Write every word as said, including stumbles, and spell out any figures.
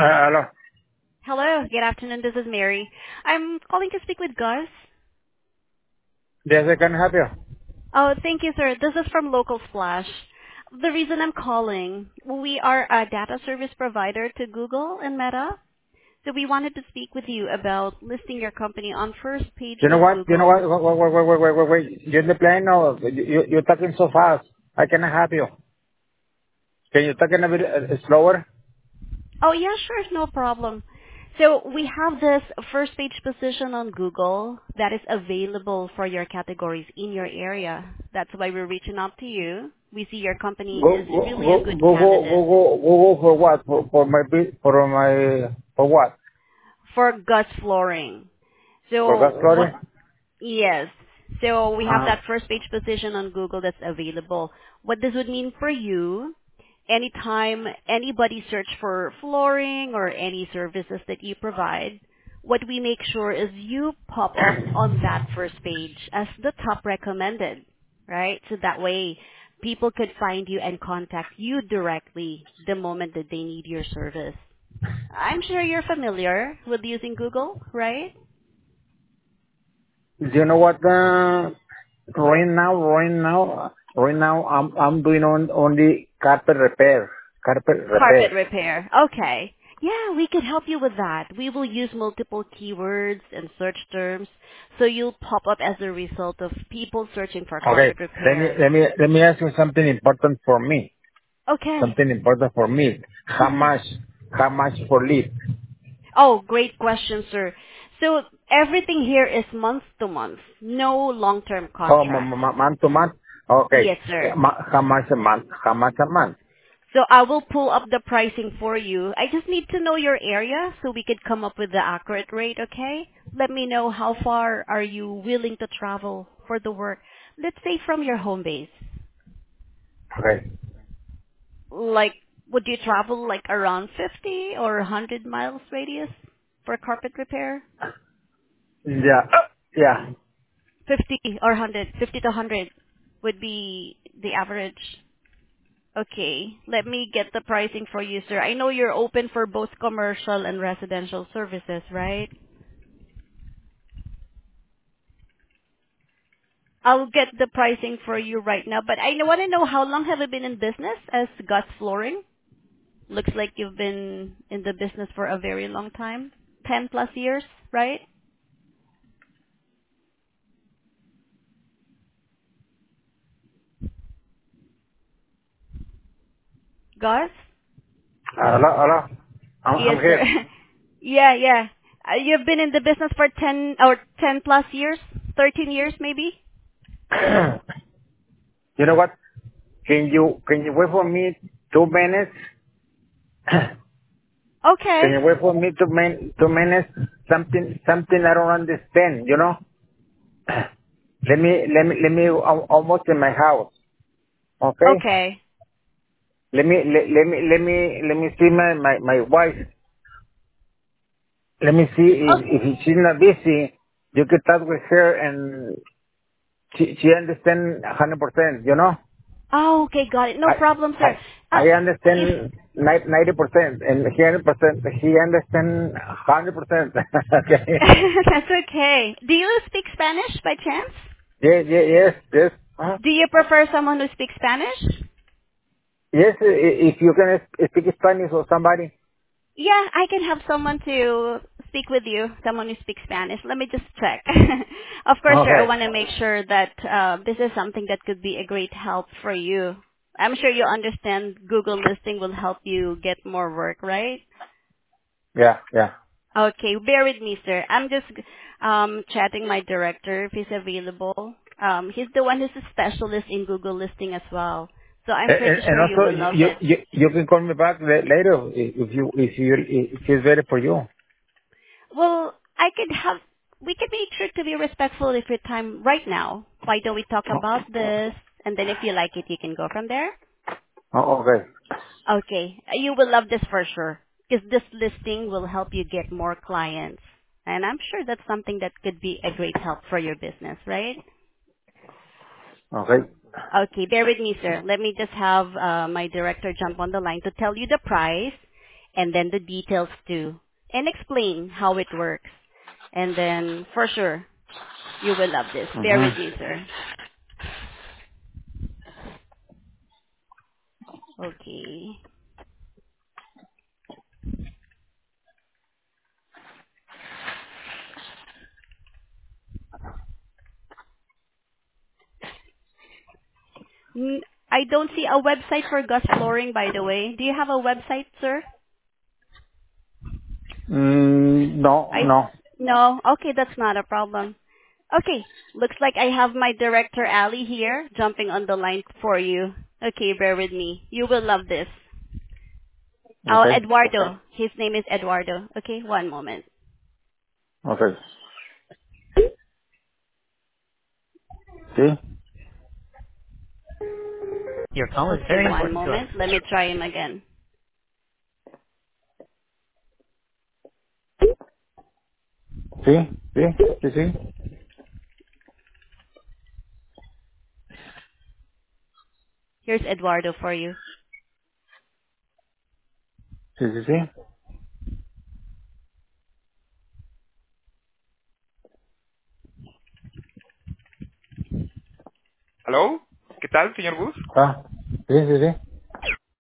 Uh, hello. Hello, good afternoon. This is Mary. I'm calling to speak with Gus. Yes, I can help you. Oh, thank you, sir. This is from Local Splash. The reason I'm calling, we are a data service provider to Google and Meta, so we wanted to speak with you about listing your company on first page You know of what? You know what? Google. Wait, wait, wait, wait, wait, wait, wait. You're in the plane now. You, you- you're talking so fast. I cannot help you. Can you talk a bit uh, slower? Oh, yeah, sure, no problem. So we have this first page position on Google that is available for your categories in your area. That's why we're reaching out to you. We see your company Go, is go, really a go, good go, go, candidate go, go, go for what? For, for my, bit- for my, for what? for Gus Flooring. For gas So what? flooring? Yes. So we have Uh, that first page position on Google that's available. What this would mean for you, anytime anybody search for flooring or any services that you provide, what we make sure is you pop up on that first page as the top recommended, right? So that way people could find you and contact you directly the moment that they need your service. I'm sure you're familiar with using Google, right? do you know what? Uh, right now, right now, right now, I'm, I'm doing on, only carpet repair. Carpet Carpet repair. repair. Okay. Yeah, we could help you with that. We will use multiple keywords and search terms, so you'll pop up as a result of people searching for Okay. carpet Let me, repair. let me, let me ask you something important for me. Okay. Something important for me. How much, how much for lead? Oh, great question, sir. So everything here is month to month, no long-term Oh, m- contracts. m- month to month? Okay. Yes, sir. Eh, ma- How much a month? How much a month? So I will pull up the pricing for you. I just need to know your area so we could come up with the accurate rate, okay? Let me know how far are you willing to travel for the work. Let's say from your home base. Okay. Like, would you travel like around fifty or one hundred miles radius for carpet repair? Yeah. Yeah. fifty or one hundred, fifty to one hundred would be the average. Okay, let me get the pricing for you, sir. I know you're open for both commercial and residential services, right? I'll get the pricing for you right now, but I want to know how long have you been in business as Gus Flooring? Looks like you've been in the business for a very long time. ten plus years, right? Gus? Hello, hello. I'm, Yes, I'm sir. here. yeah, yeah. Uh, you've been in the business for ten or ten plus years? thirteen years maybe? You know what? Can you, can you wait for me two minutes? Can Okay. you wait for me two min, two minutes? Something, something I don't understand, you know? Let me, let me, let me, al- almost in my house. Okay? Okay. Let me, let, let me, let me, let me see my, my, my wife. Let me see if, Oh, if she's not busy, you can talk with her and she, she understand one hundred percent, you know? oh, okay, got it. No I, problem, I, sir. Uh, I if understand ninety percent and he one hundred percent, he understand one hundred percent. Okay. that's okay. Do you speak Spanish by chance? Yes, yes, yes, yes. Huh? Do you prefer someone who speaks Spanish? Yes, i- if you can speak Spanish or somebody. Yeah, I can have someone to speak with you, someone who speaks Spanish. Let me just check. Of course, sir, I Okay. want to make sure that uh, this is something that could be a great help for you. I'm sure you understand Google listing will help you get more work, right? Yeah, yeah. Okay, bear with me, sir. I'm just um, chatting my director if he's available. Um, he's the one who's a specialist in Google listing as well. So I'm And, and pretty and sure you also, will love you, it. you, you can call me back la- later if you, if you, if it's better for you. Well, I could have, we could make sure to be respectful of your time right now. Why don't we talk about this? And then if you like it, you can go from there. Oh, okay. Okay. You will love this for sure. Because this listing will help you get more clients. And I'm sure that's something that could be a great help for your business, right? Okay. Okay, bear with me, sir. Let me just have uh, my director jump on the line to tell you the price. and then the details too, and explain how it works. And then, for sure, you will love this. Bear with Mm-hmm. me, sir. Okay. Mm, I don't see a website for Gus Flooring, by the way. Do you have a website, sir? Mm, no, I no. no. Okay, that's not a problem. Okay, looks like I have my director Ali here jumping on the line for you. Okay, bear with me. You will love this. Oh, Okay, Eduardo. His name is Eduardo. Okay, one moment. okay. See, Your call is Okay, very one important to us. moment. Let me try him again. see, see, see, see, Here's Eduardo for you. see, see, see. ¿Aló? ¿Qué tal, señor Gus? Ah, sí, sí, sí.